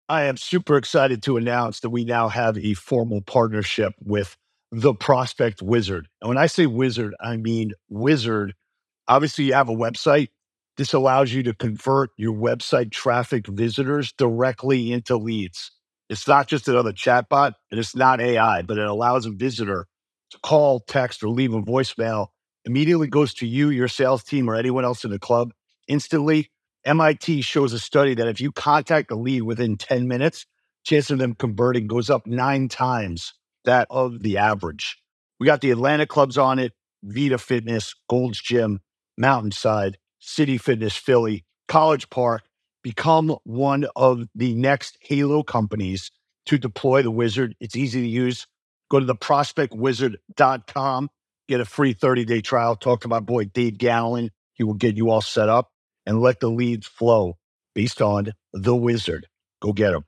I am super excited to announce that we now have a formal partnership with the Prospect Wizard. And when I say wizard, I mean wizard. Obviously, you have a website. This allows you to convert your website traffic visitors directly into leads. It's not just another chatbot and it's not AI, but it allows a visitor to call, text, or leave a voicemail. Immediately goes to you, your sales team, or anyone else in the club instantly. MIT shows a study that if you contact a lead within 10 minutes, chance of them converting goes up 9 times that of the average. We got the Atlanta clubs on it, Vita Fitness, Gold's Gym, Mountainside, City Fitness Philly, College Park. Become one of the next Halo companies to deploy the Wizard. It's easy to use. Go to theprospectwizard.com, get a free 30-day trial. Talk to my boy Dave Gallen. He will get you all set up and let the leads flow based on the Wizard. Go get them.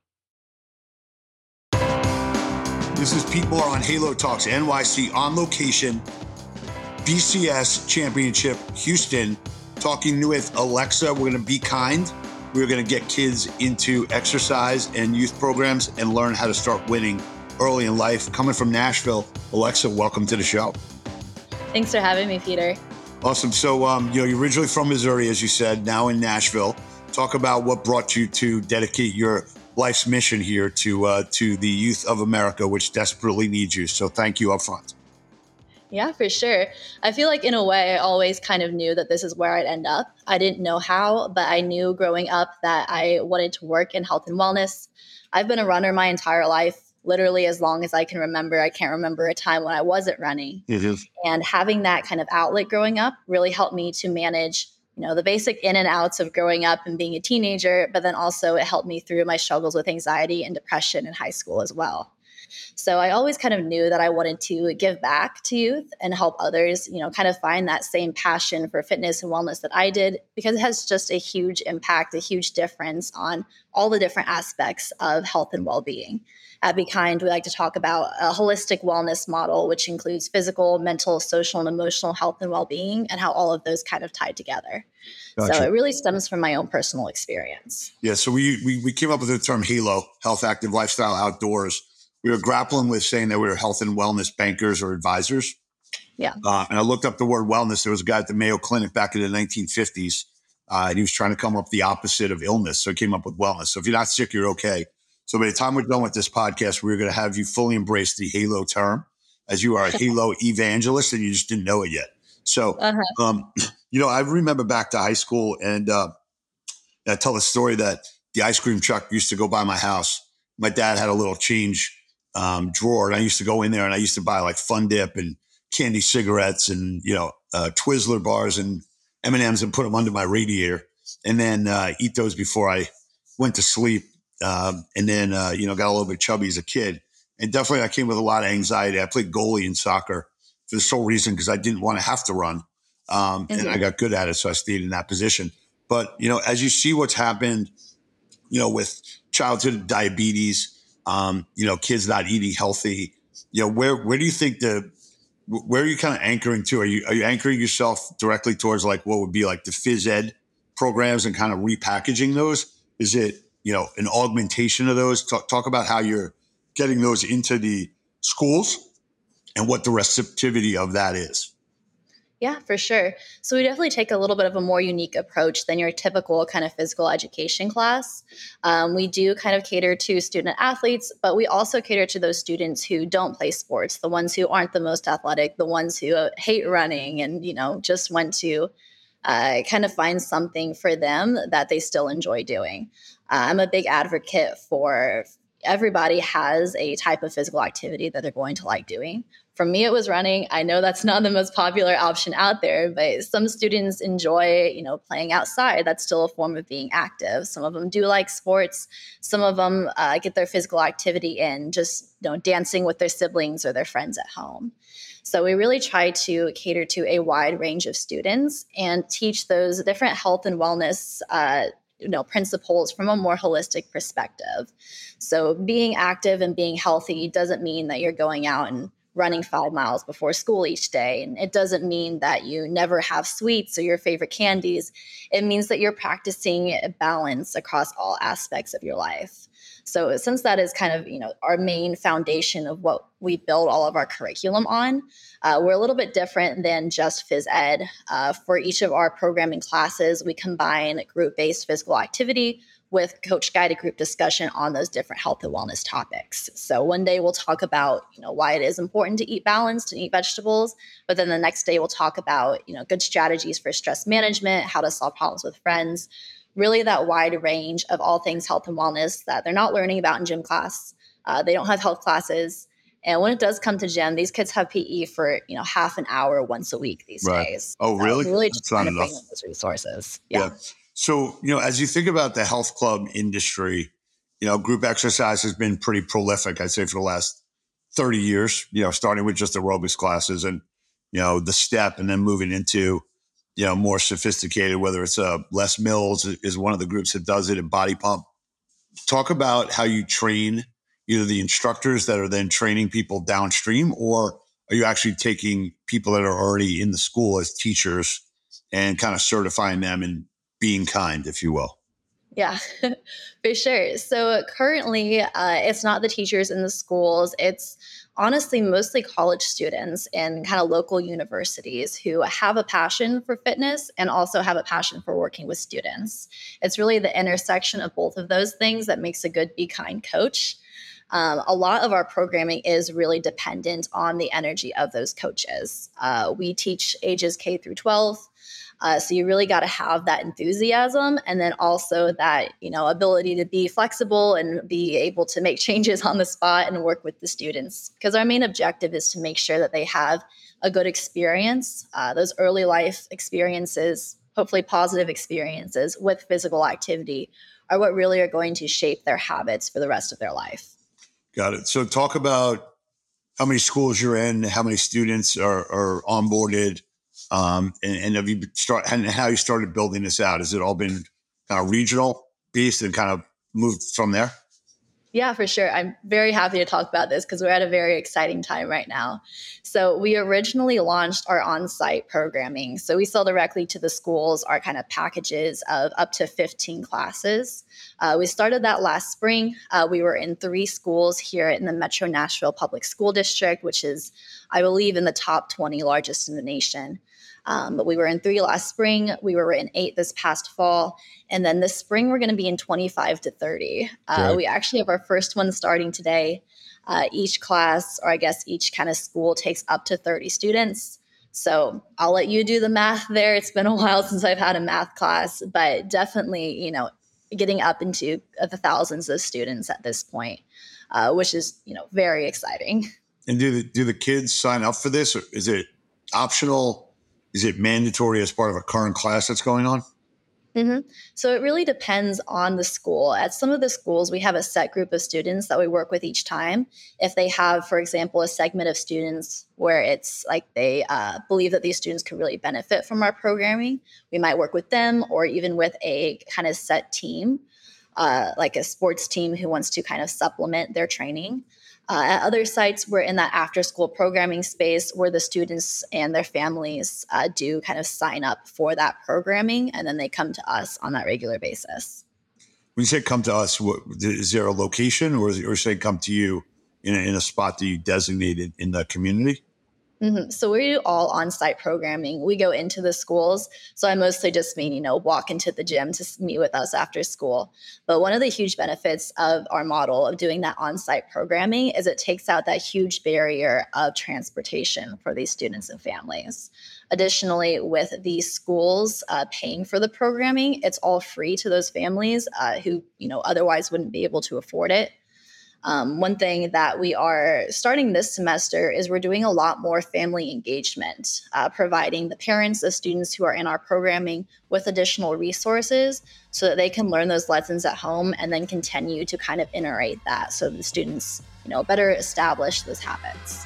This is Pete Moore on Halo Talks NYC on location. BCS Championship Houston, talking with Alexa. We're going to be kind. We're going to get kids into exercise and youth programs and learn how to start winning early in life. Coming from Nashville, Alexa, welcome to the show. Thanks for having me, Peter. Awesome. So, you're originally from Missouri, as you said, now in Nashville. Talk about what brought you to dedicate your life's mission here to the youth of America, which desperately needs you. So thank you up front. Yeah, for sure. I feel like in a way, I always kind of knew that this is where I'd end up. I didn't know how, but I knew growing up that I wanted to work in health and wellness. I've been a runner my entire life, literally as long as I can remember. I can't remember a time when I wasn't running. And having that kind of outlet growing up really helped me to manage, the basic in and outs of growing up and being a teenager, but then also it helped me through my struggles with anxiety and depression in high school as well. So I always kind of knew that I wanted to give back to youth and help others, kind of find that same passion for fitness and wellness that I did, because it has just a huge impact, a huge difference on all the different aspects of health and well-being. At Be Kind, we like to talk about a holistic wellness model, which includes physical, mental, social, and emotional health and well-being, and how all of those kind of tie together. Gotcha. So it really stems from my own personal experience. Yeah, so we came up with the term HALO, Health, Active, Lifestyle, Outdoors. We were grappling with saying that we were health and wellness bankers or advisors. Yeah. And I looked up the word wellness. There was a guy at the Mayo Clinic back in the 1950s, and he was trying to come up with the opposite of illness. So he came up with wellness. So if you're not sick, you're okay. So by the time we're done with this podcast, we're going to have you fully embrace the HALO term, as you are a HALO evangelist and you just didn't know it yet. So, I remember back to high school, and I tell the story that the ice cream truck used to go by my house. My dad had a little change drawer, and I used to go in there and I used to buy like Fun Dip and candy cigarettes and, Twizzler bars and M&Ms and put them under my radiator, and then eat those before I went to sleep. And then, got a little bit chubby as a kid. And definitely I came with a lot of anxiety. I played goalie in soccer for the sole reason because I didn't want to have to run. And I got good at it, so I stayed in that position. But, as you see what's happened, with childhood diabetes, kids not eating healthy, where do you think where are you kind of anchoring to? Are you anchoring yourself directly towards like what would be like the phys ed programs and kind of repackaging those? Is it, an augmentation of those? Talk about how you're getting those into the schools and what the receptivity of that is. Yeah, for sure. So we definitely take a little bit of a more unique approach than your typical kind of physical education class. We do kind of cater to student athletes, but we also cater to those students who don't play sports, the ones who aren't the most athletic, the ones who hate running and, just want to kind of find something for them that they still enjoy doing. I'm a big advocate for everybody has a type of physical activity that they're going to like doing. For me, it was running. I know that's not the most popular option out there, but some students enjoy, playing outside. That's still a form of being active. Some of them do like sports. Some of them get their physical activity in, just, dancing with their siblings or their friends at home. So we really try to cater to a wide range of students and teach those different health and wellness principles from a more holistic perspective. So being active and being healthy doesn't mean that you're going out and running 5 miles before school each day. And it doesn't mean that you never have sweets or your favorite candies. It means that you're practicing balance across all aspects of your life. So since that is kind of, our main foundation of what we build all of our curriculum on, we're a little bit different than just phys ed. For each of our programming classes, we combine group-based physical activity with coach-guided group discussion on those different health and wellness topics. So one day we'll talk about, why it is important to eat balanced and eat vegetables, but then the next day we'll talk about, good strategies for stress management, how to solve problems with friends, really that wide range of all things health and wellness that they're not learning about in gym class. They don't have health classes. And when it does come to gym, these kids have PE for, half an hour once a week these days. Oh, really? So really just That's not trying to bring enough. in those resources. Yeah. So, as you think about the health club industry, group exercise has been pretty prolific, I'd say, for the last 30 years, starting with just aerobics classes and, the step and then moving into, more sophisticated, whether it's Les Mills is one of the groups that does it, and Body Pump. Talk about how you train either the instructors that are then training people downstream, or are you actually taking people that are already in the school as teachers and kind of certifying them and being kind, if you will? Yeah, for sure. So currently, it's not the teachers in the schools. It's honestly mostly college students and kind of local universities who have a passion for fitness and also have a passion for working with students. It's really the intersection of both of those things that makes a good Be Kind coach. A lot of our programming is really dependent on the energy of those coaches. We teach ages K through 12. So you really got to have that enthusiasm and then also that, ability to be flexible and be able to make changes on the spot and work with the students. Because our main objective is to make sure that they have a good experience, those early life experiences, hopefully positive experiences with physical activity are what really are going to shape their habits for the rest of their life. Got it. So talk about how many schools you're in, how many students are onboarded, and have you and how you started building this out? Has it all been kind of regional based and kind of moved from there? Yeah, for sure. I'm very happy to talk about this because we're at a very exciting time right now. So we originally launched our on-site programming. So we sell directly to the schools our kind of packages of up to 15 classes. We started that last spring. We were in 3 schools here in the Metro Nashville Public School District, which is, I believe, in the top 20 largest in the nation. But we were in 3 last spring. We were in 8 this past fall. And then this spring, we're going to be in 25 to 30. We actually have our first one starting today. Each class, or I guess each kind of school, takes up to 30 students. So I'll let you do the math there. It's been a while since I've had a math class, but definitely, getting up into the thousands of students at this point, which is, very exciting. And do the kids sign up for this? Or is it optional? Is it mandatory as part of a current class that's going on? Mm-hmm. So it really depends on the school. At some of the schools, we have a set group of students that we work with each time. If they have, for example, a segment of students where it's like they believe that these students could really benefit from our programming, we might work with them or even with a kind of set team, like a sports team who wants to kind of supplement their training. At other sites, we're in that after-school programming space where the students and their families do kind of sign up for that programming, and then they come to us on that regular basis. When you say come to us, is there a location, or say come to you in a spot that you designated in the community? Mm-hmm. So we do all on-site programming. We go into the schools. So I mostly just mean, walk into the gym to meet with us after school. But one of the huge benefits of our model of doing that on-site programming is it takes out that huge barrier of transportation for these students and families. Additionally, with these schools paying for the programming, it's all free to those families who, otherwise wouldn't be able to afford it. One thing that we are starting this semester is we're doing a lot more family engagement, providing the parents of students who are in our programming with additional resources so that they can learn those lessons at home and then continue to kind of iterate that so the students, better establish those habits.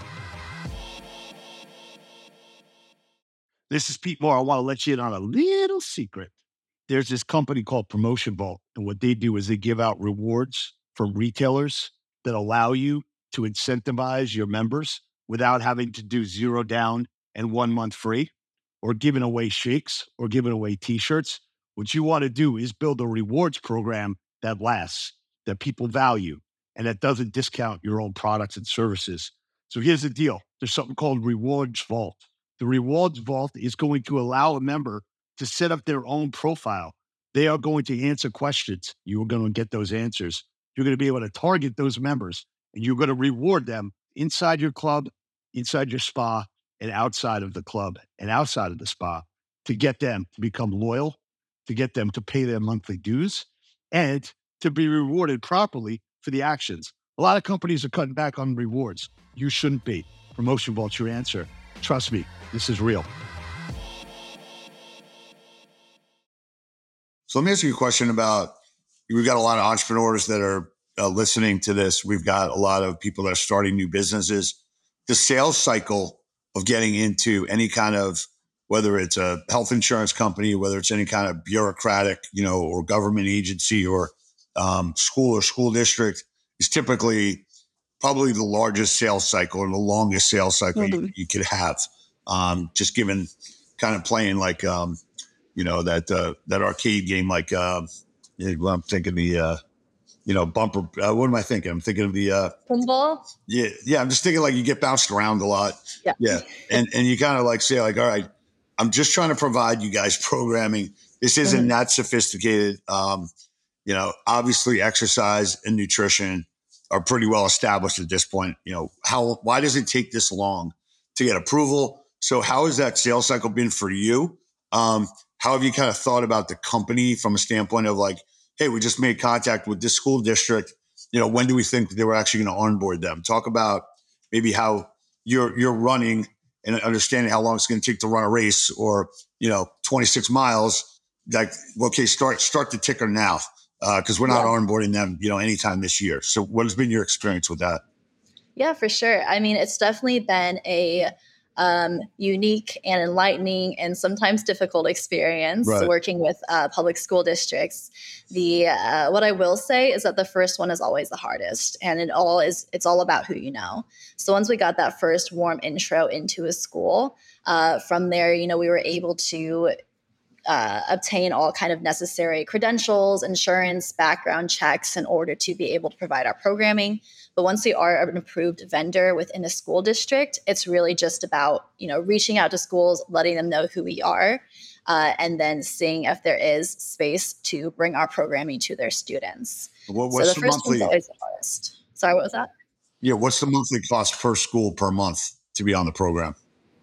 This is Pete Moore. I want to let you in on a little secret. There's this company called Promotion Vault, and what they do is they give out rewards from retailers that allow you to incentivize your members without having to do 0 down and 1 month free, or giving away shakes or giving away t-shirts. What you want to do is build a rewards program that lasts, that people value, and that doesn't discount your own products and services. So here's the deal. There's something called Rewards Vault. The Rewards Vault is going to allow a member to set up their own profile. They are going to answer questions. You are going to get those answers. You're going to be able to target those members, and you're going to reward them inside your club, inside your spa, and outside of the club and outside of the spa, to get them to become loyal, to get them to pay their monthly dues, and to be rewarded properly for the actions. A lot of companies are cutting back on rewards. You shouldn't be. Promotion Vault's your answer. Trust me, this is real. So let me ask you a question about, we've got a lot of entrepreneurs that are listening to this. We've got a lot of people that are starting new businesses. The sales cycle of getting into any kind of, whether it's a health insurance company, whether it's any kind of bureaucratic, or government agency or school or school district, is typically probably the largest sales cycle and the longest sales cycle you could have. Just given kind of playing like, that arcade game, like, I'm thinking the, bumper. What am I thinking? I'm thinking of the pinball. Yeah. I'm just thinking like you get bounced around a lot. Yeah. And you kind of like say like, all right, I'm just trying to provide you guys programming. This isn't that sophisticated. Obviously exercise and nutrition are pretty well established at this point. Why does it take this long to get approval? So how has that sales cycle been for you? How have you kind of thought about the company from a standpoint of like, hey, we just made contact with this school district. When do we think they were actually going to onboard them? Talk about maybe how you're running and understanding how long it's going to take to run a race or, 26 miles. Like, okay, start the ticker now because we're not onboarding them, anytime this year. So what has been your experience with that? Yeah, for sure. I mean, it's definitely been a unique and enlightening and sometimes difficult experience working with public school districts. What I will say is that the first one is always the hardest, and it's all about who you know. So once we got that first warm intro into a school, from there, we were able to obtain all kind of necessary credentials, insurance, background checks in order to be able to provide our programming. But once we are an approved vendor within a school district, it's really just about, reaching out to schools, letting them know who we are, and then seeing if there is space to bring our programming to their students. What's the monthly? One's always the hardest. Sorry, what was that? Yeah, what's the monthly cost per school per month to be on the program?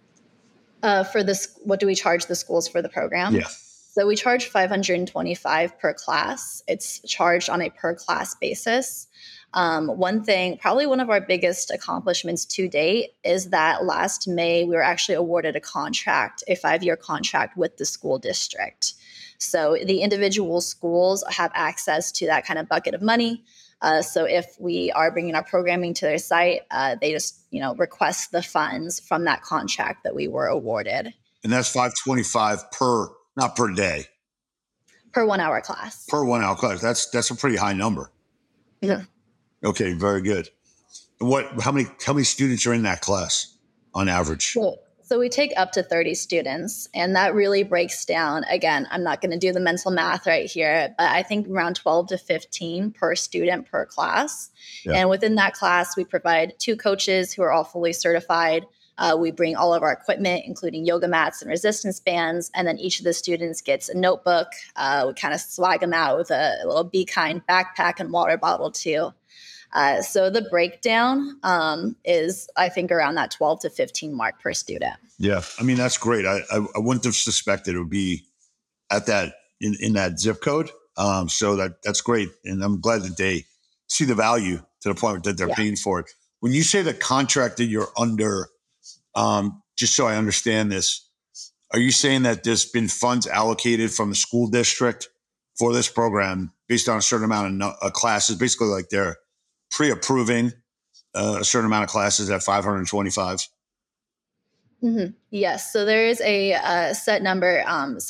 For this, what do we charge the schools for the program? Yeah. So we charge $525 per class. It's charged on a per class basis. Probably one of our biggest accomplishments to date is that last May, we were actually awarded a 5-year contract with the school district. So the individual schools have access to that kind of bucket of money. So if we are bringing our programming to their site, they just, request the funds from that contract that we were awarded. And that's $525 not per day. Per 1 hour class. Per 1 hour class. That's a pretty high number. Yeah. Okay, very good. How many students are in that class on average? So we take up to 30 students, and that really breaks down. Again, I'm not going to do the mental math right here, but I think around 12 to 15 per student per class. Yeah. And within that class, we provide 2 coaches who are all fully certified. We bring all of our equipment, including yoga mats and resistance bands. And then each of the students gets a notebook. We kind of swag them out with a little Be Kind backpack and water bottle too. So the breakdown is, I think, around that 12 to 15 mark per student. Yeah. I mean, that's great. I wouldn't have suspected it would be at that in that zip code. So that's great. And I'm glad that they see the value to the point that they're paying for it. When you say the contract that you're under, just so I understand this, are you saying that there's been funds allocated from the school district for this program based on a certain amount of classes, basically like they're pre-approving a certain amount of classes at 525? Mm-hmm. Yes. So there is a set number,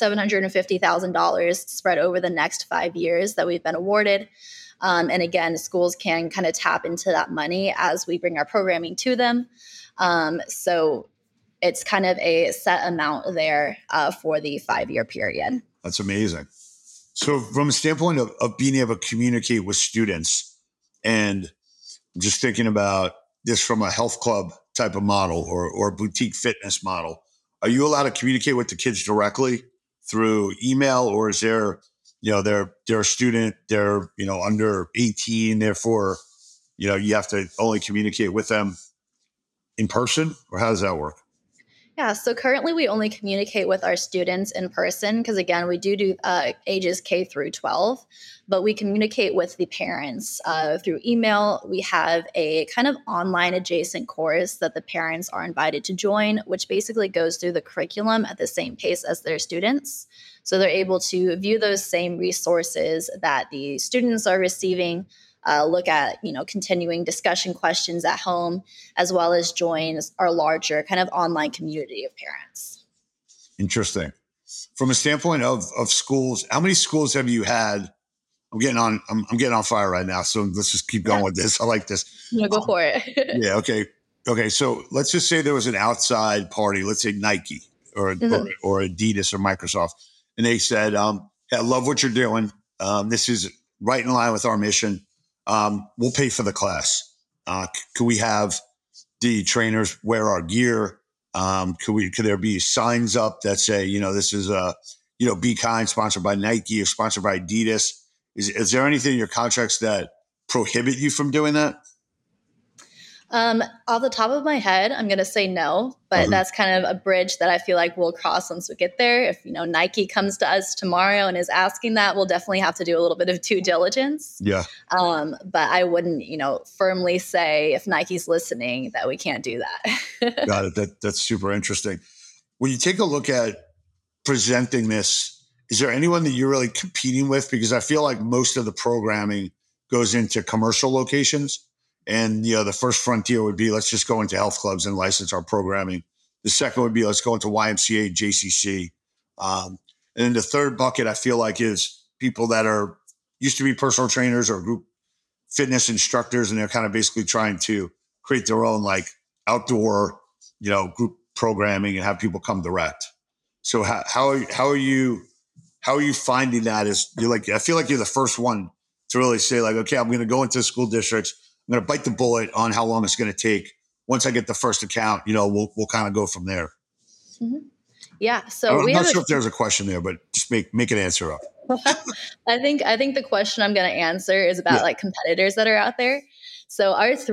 $750,000 spread over the next 5 years that we've been awarded. And again, schools can kind of tap into that money as we bring our programming to them. So it's kind of a set amount there for the 5-year period. That's amazing. So from a standpoint of being able to communicate with students, and I'm just thinking about this from a health club type of model or boutique fitness model, are you allowed to communicate with the kids directly through email, or is there, they're a student, they're, under 18, therefore, you have to only communicate with them in person, or how does that work? Yeah, so currently we only communicate with our students in person because, again, we do ages K through 12, but we communicate with the parents through email. We have a kind of online adjacent course that the parents are invited to join, which basically goes through the curriculum at the same pace as their students. So they're able to view those same resources that the students are receiving, look at, continuing discussion questions at home, as well as join our larger kind of online community of parents. Interesting. From a standpoint of schools, how many schools have you had? I'm getting on fire right now. So let's just keep going with this. I like this. Go for it. Yeah. Okay. Okay. So let's just say there was an outside party, let's say Nike or Adidas or Microsoft. And they said, hey, I love what you're doing. This is right in line with our mission. We'll pay for the class. Could we have the trainers wear our gear? Could there be signs up that say, this is Be Kind, sponsored by Nike or sponsored by Adidas? Is there anything in your contracts that prohibit you from doing that? Off the top of my head, I'm going to say no, but that's kind of a bridge that I feel like we'll cross once we get there. If, Nike comes to us tomorrow and is asking that, we'll definitely have to do a little bit of due diligence. Yeah. But I wouldn't, firmly say if Nike's listening that we can't do that. Got it. That's super interesting. When you take a look at presenting this, is there anyone that you're really competing with? Because I feel like most of the programming goes into commercial locations. And, the first frontier would be, let's just go into health clubs and license our programming. The second would be, let's go into YMCA, JCC. And then the third bucket, I feel like, is people that used to be personal trainers or group fitness instructors. And they're kind of basically trying to create their own outdoor, group programming and have people come direct. So how are you finding that? I feel like you're the first one to really say okay, I'm going to go into school districts. I'm going to bite the bullet on how long it's going to take. Once I get the first account, we'll kind of go from there. Mm-hmm. Yeah. So I'm not sure if there's a question there, but just make an answer up. I think the question I'm going to answer is about competitors that are out there. So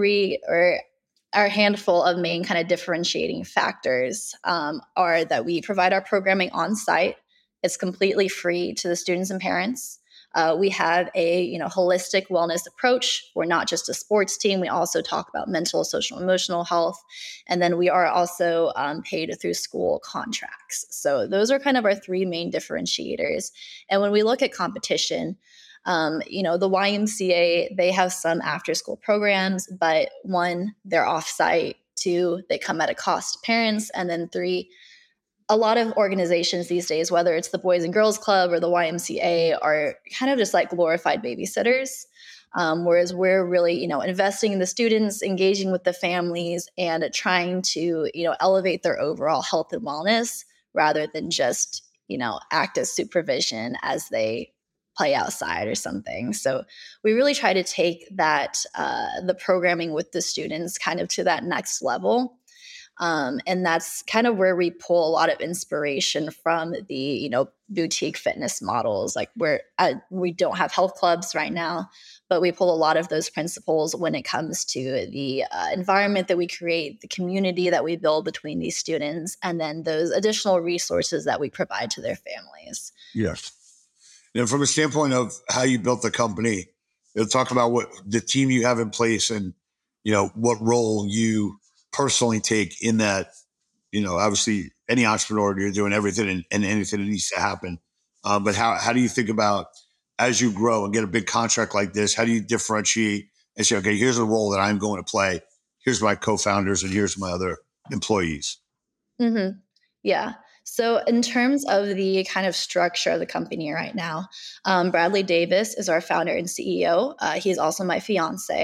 our handful of main kind of differentiating factors are that we provide our programming on site. It's completely free to the students and parents. We have a holistic wellness approach. We're not just a sports team. We also talk about mental, social, emotional health. And then we are also paid through school contracts. So those are kind of our three main differentiators. And when we look at competition, the YMCA, they have some after school programs, but 1, they're offsite. 2, they come at a cost to parents. And then 3, a lot of organizations these days, whether it's the Boys and Girls Club or the YMCA, are kind of just like glorified babysitters. Whereas we're really, investing in the students, engaging with the families, and trying to, elevate their overall health and wellness rather than just, act as supervision as they play outside or something. So we really try to take that, the programming with the students kind of to that next level. And that's kind of where we pull a lot of inspiration from the, boutique fitness models. We don't have health clubs right now, but we pull a lot of those principles when it comes to the environment that we create, the community that we build between these students, and then those additional resources that we provide to their families. Yes. And from a standpoint of how you built the company, you'll talk about what the team you have in place and, what role you personally take in that. Obviously any entrepreneur, you're doing everything and anything that needs to happen. But how do you think about as you grow and get a big contract like this, how do you differentiate and say, okay, here's the role that I'm going to play. Here's my co-founders and here's my other employees. Mm-hmm. Yeah. So in terms of the kind of structure of the company right now, Bradley Davis is our founder and CEO. He's also my fiance.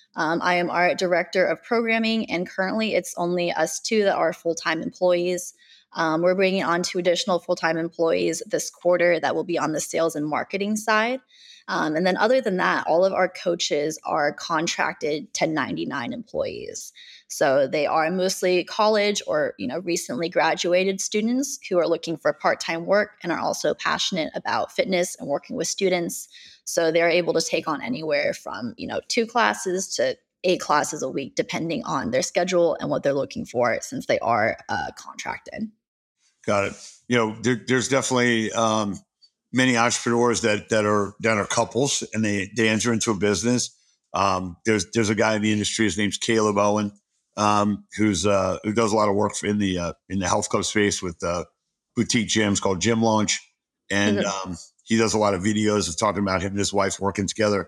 I am our director of programming, and currently it's only us two that are full-time employees. We're bringing on 2 additional full-time employees this quarter that will be on the sales and marketing side. And then other than that, all of our coaches are contracted 1099 employees. So they are mostly college or, recently graduated students who are looking for part-time work and are also passionate about fitness and working with students. So they're able to take on anywhere from, 2 classes to 8 classes a week, depending on their schedule and what they're looking for, since they are contracted. Got it. There's definitely many entrepreneurs that are couples and they enter into a business. There's a guy in the industry. His name's Caleb Owen, who does a lot of work in the health club space with boutique gyms called Gym Launch, and he does a lot of videos of talking about him and his wife working together.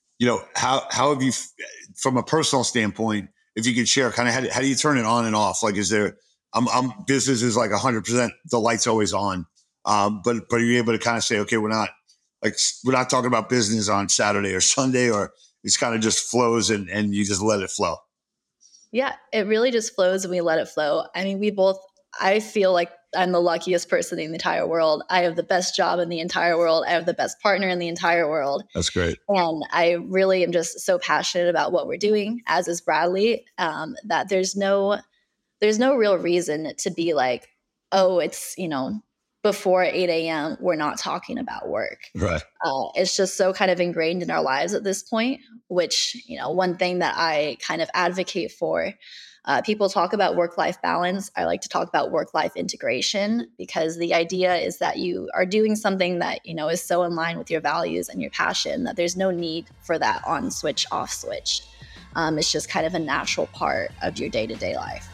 How have you, from a personal standpoint, if you could share, kind of how do you turn it on and off? Like, is there business is like 100%, the light's always on. But are you able to kind of say, okay, we're not talking about business on Saturday or Sunday, or it's kind of just flows and you just let it flow? Yeah, it really just flows and we let it flow. I mean, I feel like I'm the luckiest person in the entire world. I have the best job in the entire world. I have the best partner in the entire world. That's great. And I really am just so passionate about what we're doing, as is Bradley, that there's no real reason to be like, oh, it's, before 8 a.m., we're not talking about work. Right. It's just so kind of ingrained in our lives at this point, which, one thing that I kind of advocate for, people talk about work-life balance. I like to talk about work-life integration, because the idea is that you are doing something that, is so in line with your values and your passion that there's no need for that on switch, off switch. It's just kind of a natural part of your day-to-day life.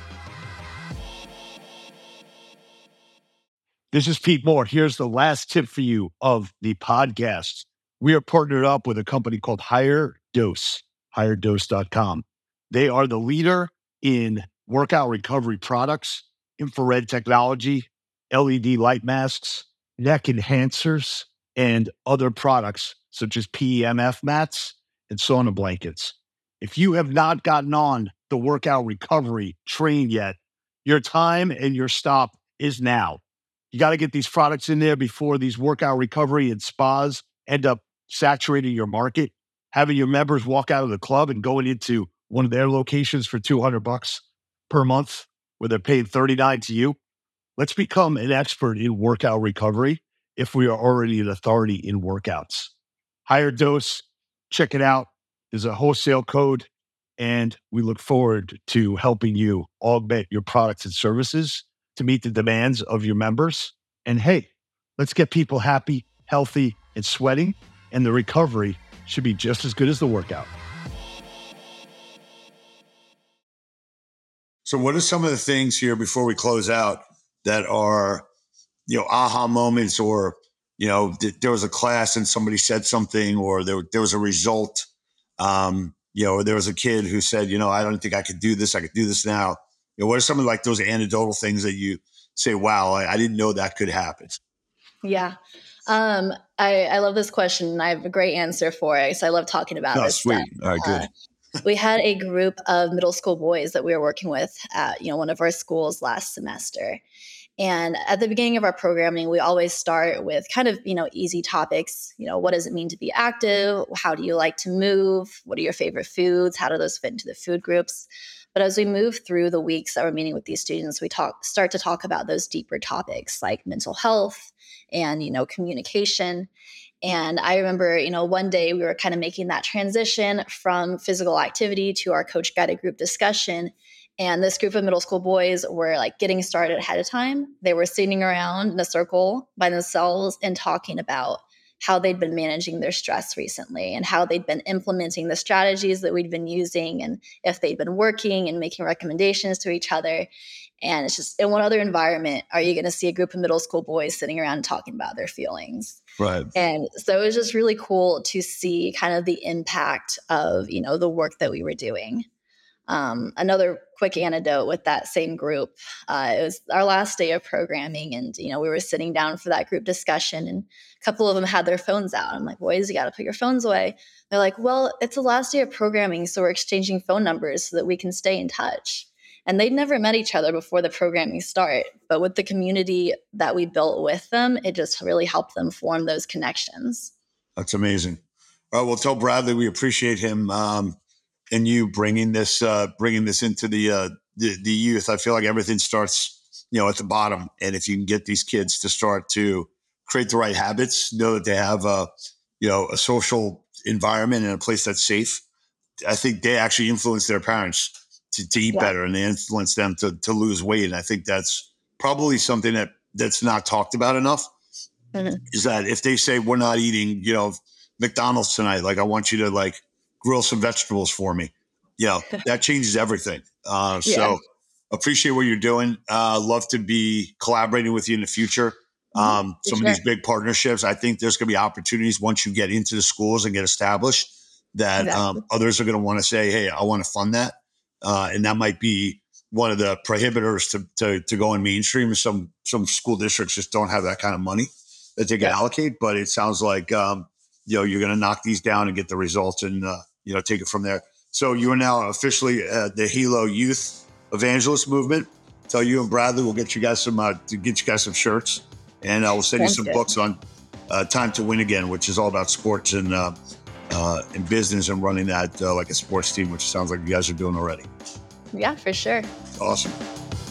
This is Pete Moore. Here's the last tip for you of the podcast. We are partnered up with a company called Higher Dose, higherdose.com. They are the leader in workout recovery products, infrared technology, LED light masks, neck enhancers, and other products such as PEMF mats and sauna blankets. If you have not gotten on the workout recovery train yet, your time and your stop is now. You got to get these products in there before these workout recovery and spas end up saturating your market. Having your members walk out of the club and going into one of their locations for $200 per month, where they're paying $39 to you. Let's become an expert in workout recovery if we are already an authority in workouts. Higher Dose, check it out. There's a wholesale code, and we look forward to helping you augment your products and services to meet the demands of your members. And hey, let's get people happy, healthy, and sweating, and the recovery should be just as good as the workout. So what are some of the things here before we close out that are, aha moments, or, there was a class and somebody said something, or there was a result, or there was a kid who said, I don't think I could do this. I could do this now. What are some of like those anecdotal things that you say, wow, I didn't know that could happen? Yeah. I love this question, and I have a great answer for it. So I love talking about this. Sweet. All right, good. We had a group of middle school boys that we were working with at, one of our schools last semester. And at the beginning of our programming, we always start with kind of, easy topics. What does it mean to be active? How do you like to move? What are your favorite foods? How do those fit into the food groups? But as we move through the weeks that we're meeting with these students, we start to talk about those deeper topics like mental health and, communication. And I remember, one day we were kind of making that transition from physical activity to our coach guided group discussion. And this group of middle school boys were like getting started ahead of time. They were sitting around in a circle by themselves and talking about how they'd been managing their stress recently and how they'd been implementing the strategies that we'd been using, and if they'd been working and making recommendations to each other. And it's just, in what other environment are you going to see a group of middle school boys sitting around and talking about their feelings? Right. And so it was just really cool to see kind of the impact of, the work that we were doing. Another quick anecdote with that same group, it was our last day of programming, and we were sitting down for that group discussion, and a couple of them had their phones out. I'm like, boys, you got to put your phones away. They're like, well, it's the last day of programming, so we're exchanging phone numbers so that we can stay in touch. And they'd never met each other before the programming start, but with the community that we built with them, it just really helped them form those connections. That's amazing. All right, well, tell Bradley we appreciate him and you bringing this into the youth. I feel like everything starts, at the bottom, and if you can get these kids to start to create the right habits, know that they have a social environment and a place that's safe. I think they actually influence their parents to eat better, and they influence them to lose weight. And I think that's probably something that's not talked about enough. Mm-hmm. Is that if they say we're not eating, McDonald's tonight, like I want you to grill some vegetables for me. That changes everything. So appreciate what you're doing. Love to be collaborating with you in the future. Some of these big partnerships, I think there's going to be opportunities once you get into the schools and get established that others are going to want to say, hey, I want to fund that. And that might be one of the prohibitors to go in mainstream. Some school districts just don't have that kind of money that they can allocate, but it sounds like, you're going to knock these down and get the results and, take it from there. So you are now officially the Hilo Youth Evangelist Movement. Tell you and Bradley, we'll get you guys some shirts, and we'll send you some books on Time to Win Again, which is all about sports and business and running that like a sports team, which sounds like you guys are doing already. Yeah, for sure. Awesome.